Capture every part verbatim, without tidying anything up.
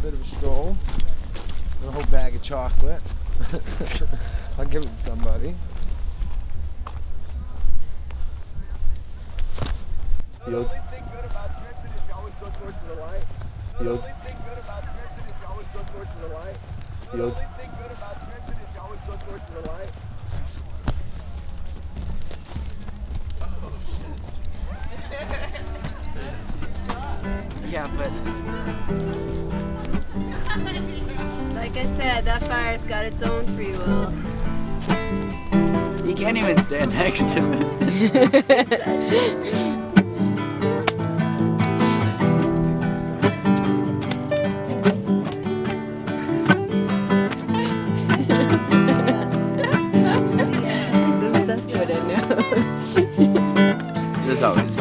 bit of a stroll. A whole bag of chocolate. I'll give it to somebody. The only thing good about Smithson is you always go towards the light. The only thing good about Smithson is you always go towards the light. The only thing good about Smithson is you always go towards the light. Yeah, but Like I said, that fire's got its own free will. you can't even stand next to it. That's what I know. There's always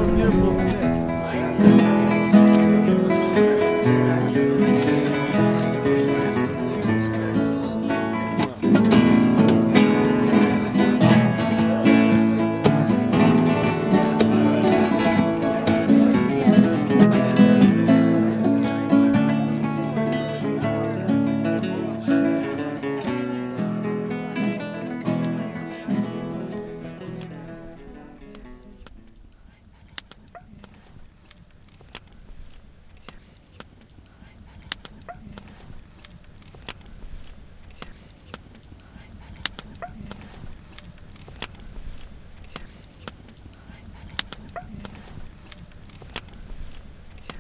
beautiful thing.